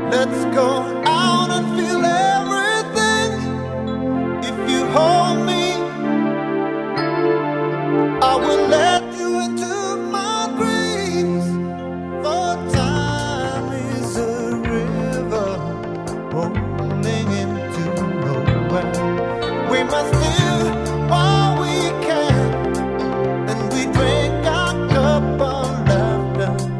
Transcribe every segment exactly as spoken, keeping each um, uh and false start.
Let's go out and feel everything. If you hold me, I will let you into my dreams. For time is a river rolling into nowhere. We must live while we can, and we drink our cup of laughter.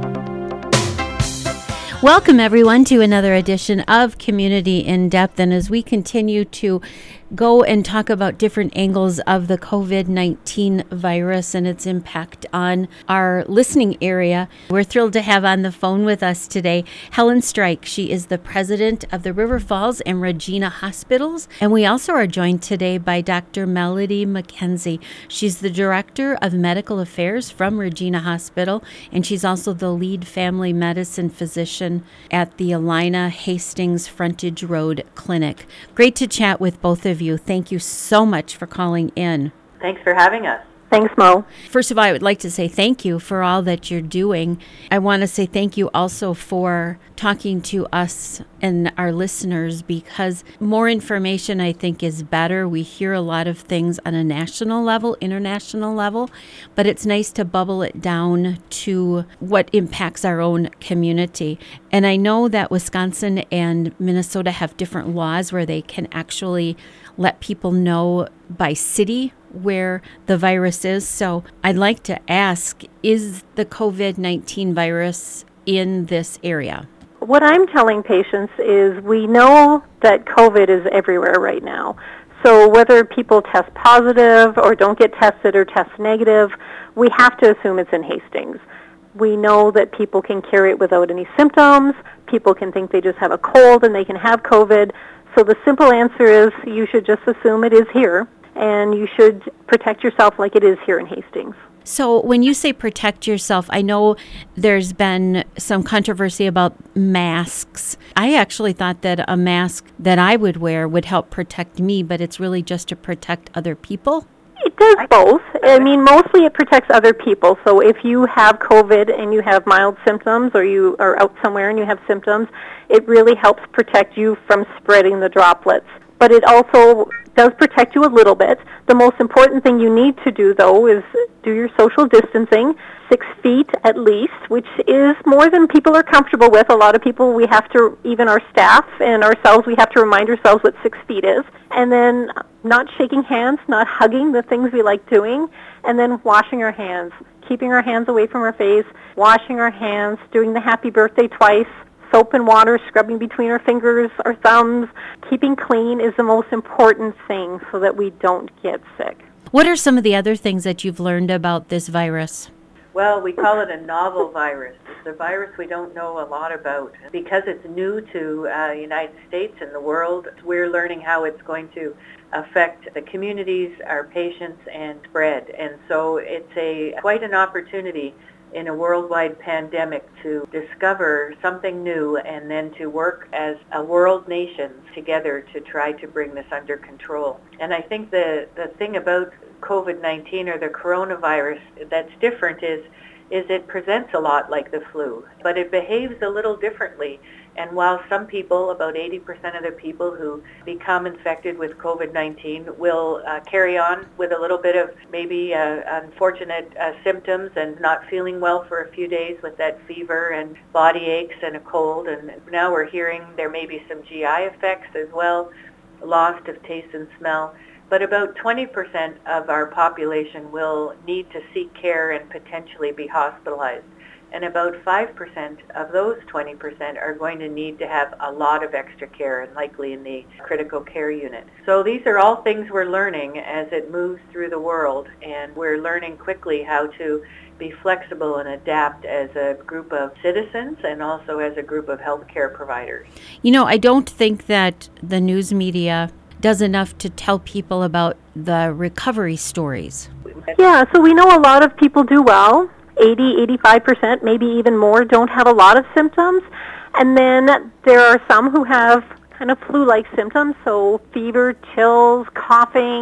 Welcome, everyone, to another edition of Community In Depth. And as we continue to go and talk about different angles of the covid nineteen virus and its impact on our listening area, we're thrilled to have on the phone with us today Helen Strike. She is the president of the River Falls and Regina Hospitals. And we also are joined today by Doctor Melody McKenzie. She's the director of medical affairs from Regina Hospital, and she's also the lead family medicine physician at the Alina Hastings Frontage Road Clinic. Great to chat with both of you. Thank you so much for calling in. Thanks for having us. Thanks, Mo. First of all, I would like to say thank you for all that you're doing. I want to say thank you also for talking to us and our listeners, because more information, I think, is better. We hear a lot of things on a national level, international level, but it's nice to bubble it down to what impacts our own community. And I know that Wisconsin and Minnesota have different laws where they can actually let people know by city where the virus is. So I'd like to ask, is the covid nineteen virus in this area? What I'm telling patients is we know that COVID is everywhere right now. So whether people test positive or don't get tested or test negative, we have to assume it's in Hastings. We know that people can carry it without any symptoms. People can think they just have a cold and they can have COVID. So the simple answer is you should just assume it is here, and you should protect yourself like it is here in Hastings. So when you say protect yourself, I know there's been some controversy about masks. I actually thought that a mask that I would wear would help protect me, but it's really just to protect other people? It does both. I mean, mostly it protects other people. So if you have COVID and you have mild symptoms, or you are out somewhere and you have symptoms, it really helps protect you from spreading the droplets. But it also does protect you a little bit. The most important thing you need to do, though, is do your social distancing, six feet at least, which is more than people are comfortable with. A lot of people, we have to, even our staff and ourselves, we have to remind ourselves what six feet is. And then not shaking hands, not hugging, the things we like doing, and then washing our hands, keeping our hands away from our face, washing our hands, doing the happy birthday twice, soap and water, scrubbing between our fingers, our thumbs. Keeping clean is the most important thing so that we don't get sick. What are some of the other things that you've learned about this virus? Well, we call it a novel virus. It's a virus we don't know a lot about. Because it's new to uh, the United States and the world, we're learning how it's going to affect the communities, our patients, and spread. And so it's a quite an opportunity in a worldwide pandemic to discover something new and then to work as a world nation together to try to bring this under control. And I think the, the thing about covid nineteen or the coronavirus that's different is is it presents a lot like the flu, but it behaves a little differently. And while some people, about eighty percent of the people who become infected with covid nineteen will uh, carry on with a little bit of maybe uh, unfortunate uh, symptoms and not feeling well for a few days with that fever and body aches and a cold. And now we're hearing there may be some G I effects as well, loss of taste and smell. But about twenty percent of our population will need to seek care and potentially be hospitalized. And about five percent of those twenty percent are going to need to have a lot of extra care, and likely in the critical care unit. So these are all things we're learning as it moves through the world, and we're learning quickly how to be flexible and adapt as a group of citizens and also as a group of healthcare providers. You know, I don't think that the news media does enough to tell people about the recovery stories. Yeah, so we know a lot of people do well. eighty, eighty-five percent, maybe even more, don't have a lot of symptoms. And then there are some who have kind of flu-like symptoms, so fever, chills, coughing,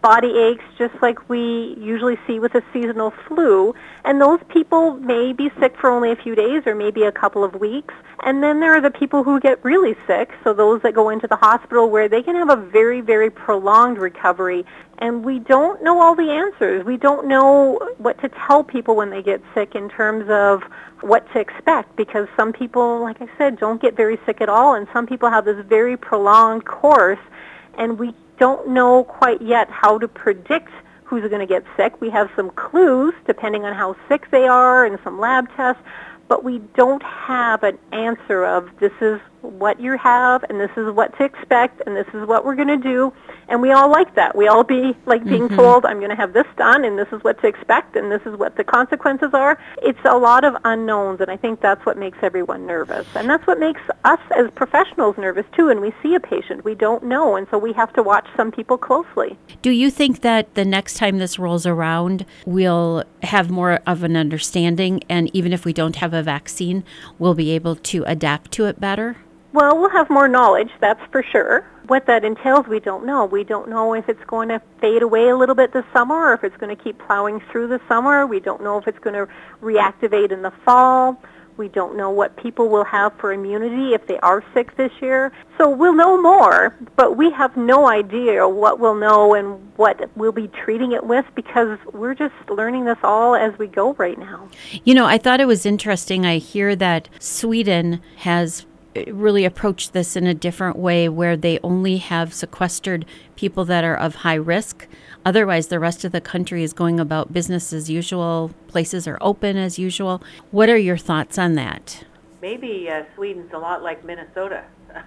body aches, just like we usually see with a seasonal flu. And those people may be sick for only a few days or maybe a couple of weeks. And then there are the people who get really sick, so those that go into the hospital where they can have a very, very prolonged recovery. And we don't know all the answers. We don't know what to tell people when they get sick in terms of what to expect, because some people, like I said, don't get very sick at all, and some people have this very prolonged course, and we don't know quite yet how to predict who's going to get sick. We have some clues depending on how sick they are and some lab tests, but we don't have an answer of this is what you have and this is what to expect and this is what we're going to do. And we all like that. We all be like being mm-hmm. told, I'm going to have this done and this is what to expect and this is what the consequences are. It's a lot of unknowns, and I think that's what makes everyone nervous. And that's what makes us as professionals nervous too. And we see a patient, we don't know, and so we have to watch some people closely. Do you think that the next time this rolls around, we'll have more of an understanding, and even if we don't have a vaccine, we'll be able to adapt to it better? Well, we'll have more knowledge, that's for sure. What that entails, we don't know. We don't know if it's going to fade away a little bit this summer or if it's going to keep plowing through the summer. We don't know if it's going to reactivate in the fall. We don't know what people will have for immunity if they are sick this year. So we'll know more, but we have no idea what we'll know and what we'll be treating it with, because we're just learning this all as we go right now. You know, I thought it was interesting. I hear that Sweden has really approached this in a different way, where they only have sequestered people that are of high risk. Otherwise, the rest of the country is going about business as usual. Places are open as usual. What are your thoughts on that? Maybe uh, Sweden's a lot like Minnesota.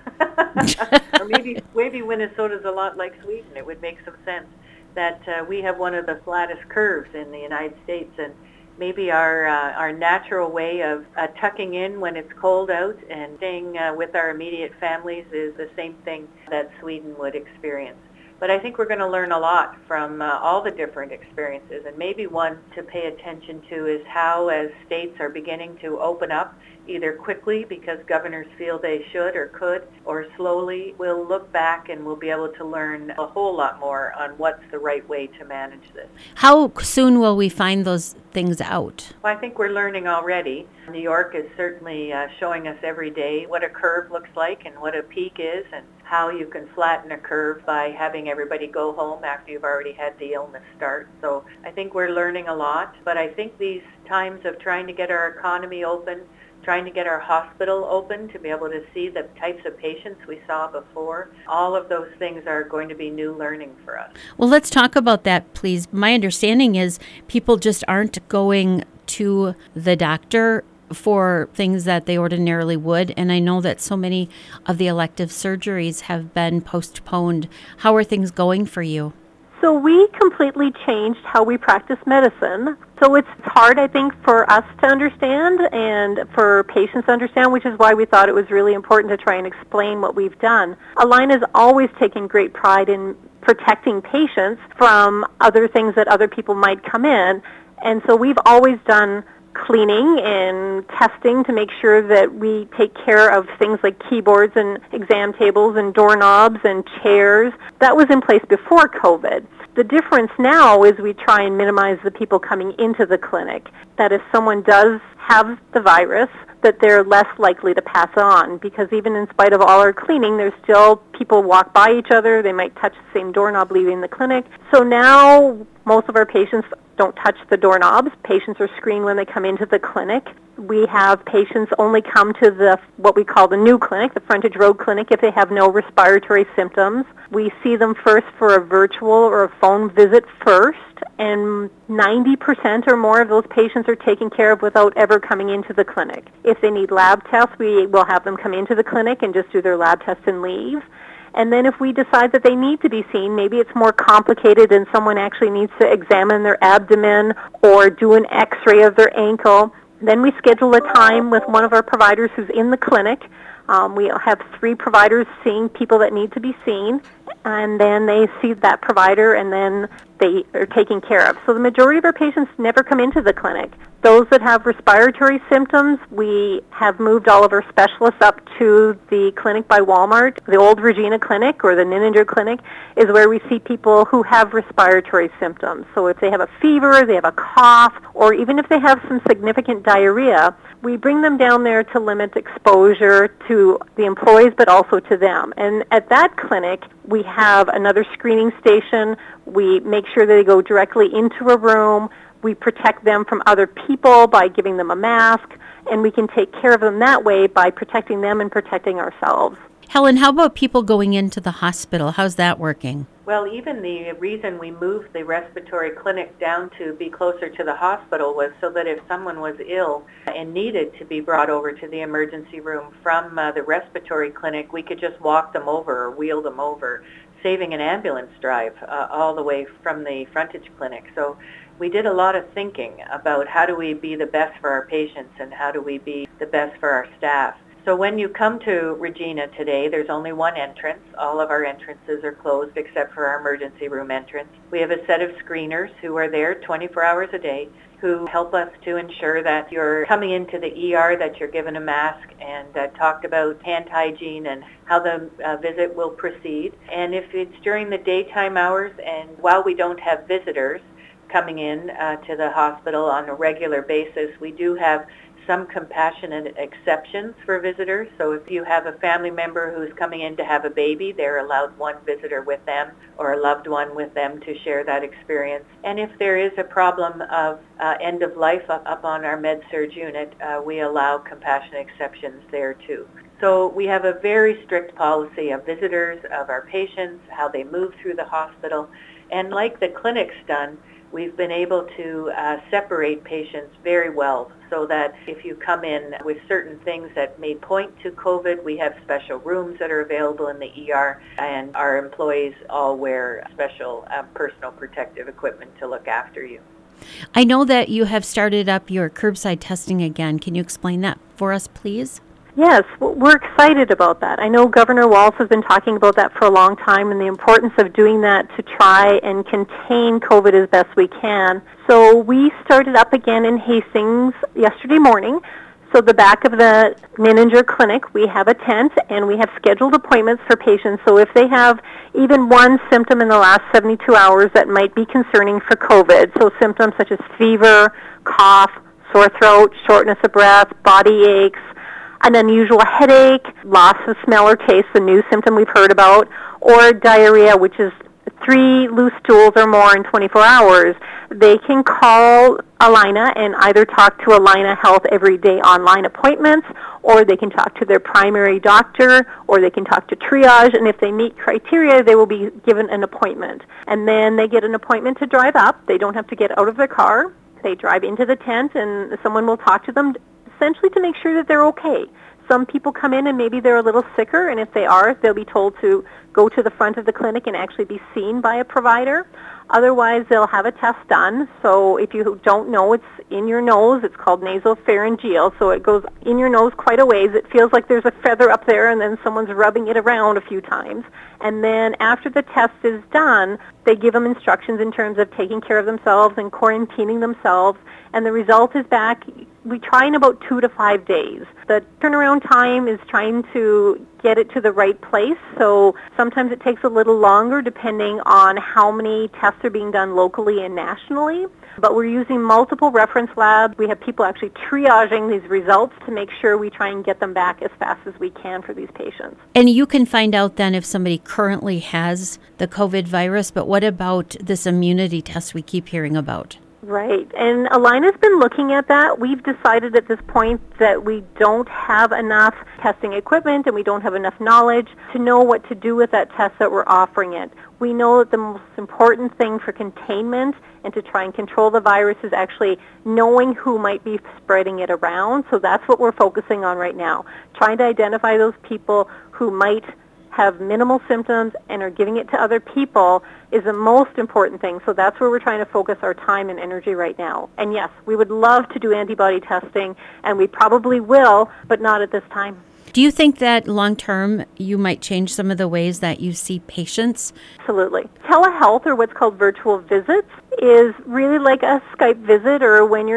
Or maybe maybe Minnesota's a lot like Sweden. It would make some sense that uh, we have one of the flattest curves in the United States, and maybe our uh, our natural way of uh, tucking in when it's cold out and staying uh, with our immediate families is the same thing that Sweden would experience. But I think we're going to learn a lot from uh, all the different experiences, and maybe one to pay attention to is how, as states are beginning to open up, either quickly because governors feel they should or could, or slowly, we'll look back and we'll be able to learn a whole lot more on what's the right way to manage this. How soon will we find those things out? Well, I think we're learning already. New York is certainly uh, showing us every day what a curve looks like and what a peak is, and how you can flatten a curve by having everybody go home after you've already had the illness start. So I think we're learning a lot, but I think these times of trying to get our economy open, trying to get our hospital open to be able to see the types of patients we saw before, all of those things are going to be new learning for us. Well, let's talk about that, please. My understanding is people just aren't going to the doctor for things that they ordinarily would, and I know that so many of the elective surgeries have been postponed. How are things going for you? So we completely changed how we practice medicine. So it's hard, I think, for us to understand and for patients to understand, which is why we thought it was really important to try and explain what we've done. Align has always taken great pride in protecting patients from other things that other people might come in, and so we've always done cleaning and testing to make sure that we take care of things like keyboards and exam tables and doorknobs and chairs. That was in place before COVID. The difference now is we try and minimize the people coming into the clinic, that if someone does have the virus, that they're less likely to pass on, because even in spite of all our cleaning, there's still people walk by each other, they might touch the same doorknob leaving the clinic. So now most of our patients don't touch the doorknobs. Patients are screened when they come into the clinic. We have patients only come to the what we call the new clinic, the Frontage Road Clinic, if they have no respiratory symptoms. We see them first for a virtual or a phone visit first, and ninety percent or more of those patients are taken care of without ever coming into the clinic. If they need lab tests, we will have them come into the clinic and just do their lab tests and leave. And then if we decide that they need to be seen, maybe it's more complicated and someone actually needs to examine their abdomen or do an x-ray of their ankle, then we schedule a time with one of our providers who's in the clinic. Um, we have three providers seeing people that need to be seen, and then they see that provider, and then they are taken care of. So the majority of our patients never come into the clinic. Those that have respiratory symptoms, we have moved all of our specialists up to the clinic by Walmart. The old Regina Clinic or the Nininger Clinic is where we see people who have respiratory symptoms. So if they have a fever, they have a cough, or even if they have some significant diarrhea, we bring them down there to limit exposure to the employees but also to them. And at that clinic, we have another screening station. We make sure that they go directly into a room. We protect them from other people by giving them a mask, and we can take care of them that way by protecting them and protecting ourselves. Helen, how about people going into the hospital? How's that working? Well, even the reason we moved the respiratory clinic down to be closer to the hospital was so that if someone was ill and needed to be brought over to the emergency room from uh, the respiratory clinic, we could just walk them over or wheel them over, saving an ambulance drive uh, all the way from the frontage clinic. So we did a lot of thinking about how do we be the best for our patients and how do we be the best for our staff. So when you come to Regina today, there's only one entrance. All of our entrances are closed except for our emergency room entrance. We have a set of screeners who are there twenty-four hours a day who help us to ensure that you're coming into the E R, that you're given a mask, and uh, talked about hand hygiene and how the uh, visit will proceed. And if it's during the daytime hours and while we don't have visitors coming in uh, to the hospital on a regular basis, we do have some compassionate exceptions for visitors. So if you have a family member who's coming in to have a baby, they're allowed one visitor with them or a loved one with them to share that experience. And if there is a problem of uh, end of life up, up on our med-surg unit, uh, we allow compassionate exceptions there too. So we have a very strict policy of visitors, of our patients, how they move through the hospital. And like the clinic's done, we've been able to uh, separate patients very well so that if you come in with certain things that may point to COVID, we have special rooms that are available in the E R, and our employees all wear special uh, personal protective equipment to look after you. I know that you have started up your curbside testing again. Can you explain that for us, please? Yes, we're excited about that. I know Governor Walz has been talking about that for a long time and the importance of doing that to try and contain COVID as best we can. So we started up again in Hastings yesterday morning. So the back of the Nininger Clinic, we have a tent and we have scheduled appointments for patients. So if they have even one symptom in the last seventy-two hours that might be concerning for COVID, so symptoms such as fever, cough, sore throat, shortness of breath, body aches, an unusual headache, loss of smell or taste, the new symptom we've heard about, or diarrhea, which is three loose stools or more in twenty-four hours, they can call Allina and either talk to Allina Health Everyday online appointments, or they can talk to their primary doctor, or they can talk to triage, and if they meet criteria, they will be given an appointment. And then they get an appointment to drive up. They don't have to get out of their car. They drive into the tent, and someone will talk to them essentially to make sure that they're okay. Some people come in and maybe they're a little sicker, and if they are, they'll be told to go to the front of the clinic and actually be seen by a provider. Otherwise, they'll have a test done. So if you don't know, it's in your nose. It's called nasopharyngeal, so it goes in your nose quite a ways. It feels like there's a feather up there, and then someone's rubbing it around a few times. And then after the test is done, they give them instructions in terms of taking care of themselves and quarantining themselves, and the result is back. We try in about two to five days. The turnaround time is trying to get it to the right place, so sometimes it takes a little longer depending on how many tests are being done locally and nationally. But we're using multiple reference labs. We have people actually triaging these results to make sure we try and get them back as fast as we can for these patients. And you can find out then if somebody currently has the COVID virus, but what about this immunity test we keep hearing about? Right, and Allina's been looking at that. We've decided at this point that we don't have enough testing equipment and we don't have enough knowledge to know what to do with that test that we're offering it. We know that the most important thing for containment and to try and control the virus is actually knowing who might be spreading it around. So that's what we're focusing on right now, trying to identify those people who might have minimal symptoms and are giving it to other people is the most important thing. So that's where we're trying to focus our time and energy right now. And yes, we would love to do antibody testing, and we probably will, but not at this time. Do you think that long-term you might change some of the ways that you see patients? Absolutely. Telehealth, or what's called virtual visits, is really like a Skype visit, or when you're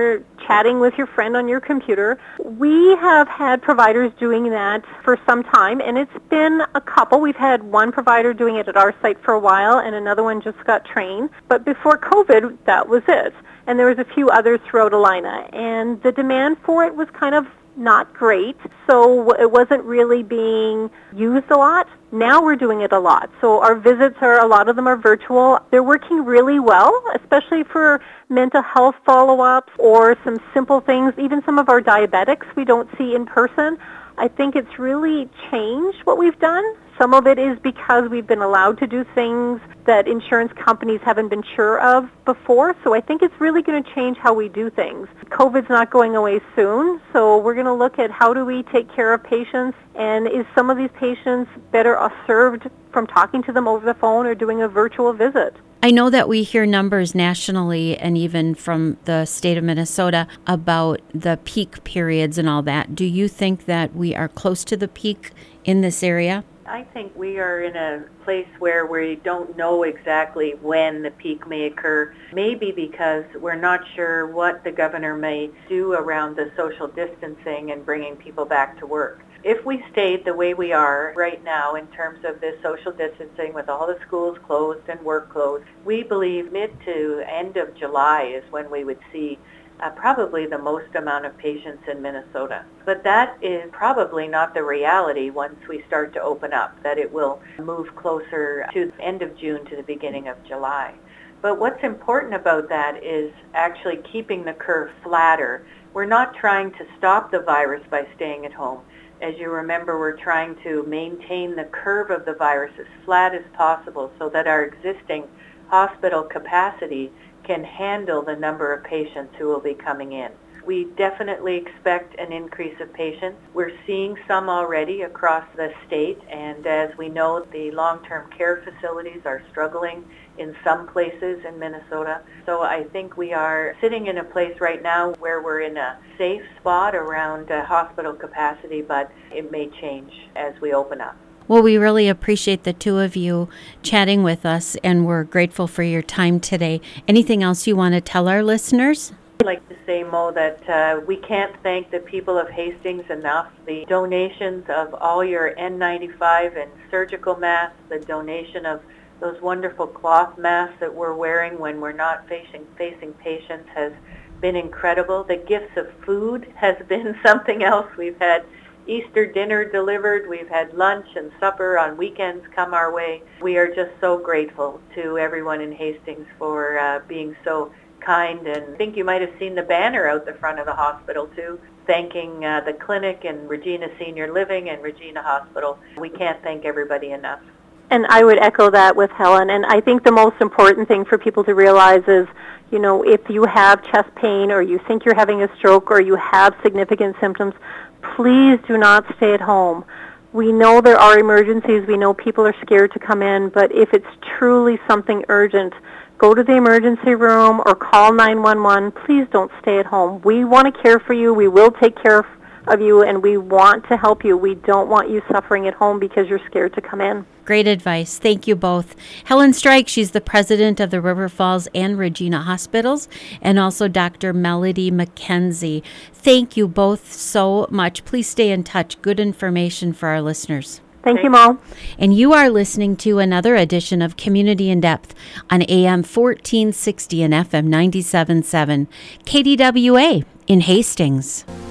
chatting with your friend on your computer. We have had providers doing that for some time, and it's been a couple. We've had one provider doing it at our site for a while, and another one just got trained. But before COVID, that was it. And there was a few others throughout Alina, and the demand for it was kind of not great, so it wasn't really being used a lot. Now we're doing it a lot. So our visits are, a lot of them are virtual. They're working really well, especially for mental health follow-ups or some simple things. Even some of our diabetics we don't see in person. I think it's really changed what we've done. Some of it is because we've been allowed to do things that insurance companies haven't been sure of before. So I think it's really going to change how we do things. COVID's not going away soon, so we're going to look at how do we take care of patients, and is some of these patients better served from talking to them over the phone or doing a virtual visit? I know that we hear numbers nationally and even from the state of Minnesota about the peak periods and all that. Do you think that we are close to the peak in this area? I think we are in a place where we don't know exactly when the peak may occur, maybe because we're not sure what the governor may do around the social distancing and bringing people back to work. If we stayed the way we are right now in terms of this social distancing with all the schools closed and work closed, we believe mid to end of July is when we would see Uh, probably the most amount of patients in Minnesota. But that is probably not the reality once we start to open up, that it will move closer to the end of June to the beginning of July. But what's important about that is actually keeping the curve flatter. We're not trying to stop the virus by staying at home. As you remember, we're trying to maintain the curve of the virus as flat as possible so that our existing hospital capacity can handle the number of patients who will be coming in. We definitely expect an increase of patients. We're seeing some already across the state, and as we know, the long-term care facilities are struggling in some places in Minnesota. So I think we are sitting in a place right now where we're in a safe spot around uh, hospital capacity, but it may change as we open up. Well, we really appreciate the two of you chatting with us, and we're grateful for your time today. Anything else you want to tell our listeners? I'd like to say, Mo, that uh, we can't thank the people of Hastings enough. The donations of all your N ninety-five and surgical masks, the donation of those wonderful cloth masks that we're wearing when we're not facing, facing patients has been incredible. The gifts of food has been something else. We've had Easter dinner delivered. We've had lunch and supper on weekends come our way. We are just so grateful to everyone in Hastings for uh, being so kind. And I think you might have seen the banner out the front of the hospital too, thanking uh, the clinic and Regina Senior Living and Regina Hospital. We can't thank everybody enough. And I would echo that with Helen. And I think the most important thing for people to realize is, you know, if you have chest pain or you think you're having a stroke or you have significant symptoms, please do not stay at home. We know there are emergencies. We know people are scared to come in, but if it's truly something urgent, go to the emergency room or call nine one one. Please don't stay at home. We want to care for you. We will take care of you, and we want to help you. We don't want you suffering at home because you're scared to come in. Great advice. Thank you both. Helen Strike, she's the president of the River Falls and Regina Hospitals, and also Doctor Melody McKenzie. Thank you both so much. Please stay in touch. Good information for our listeners. Thank you, Mo. And you are listening to another edition of Community in Depth on A M fourteen sixty and F M ninety-seven point seven, K D W A in Hastings.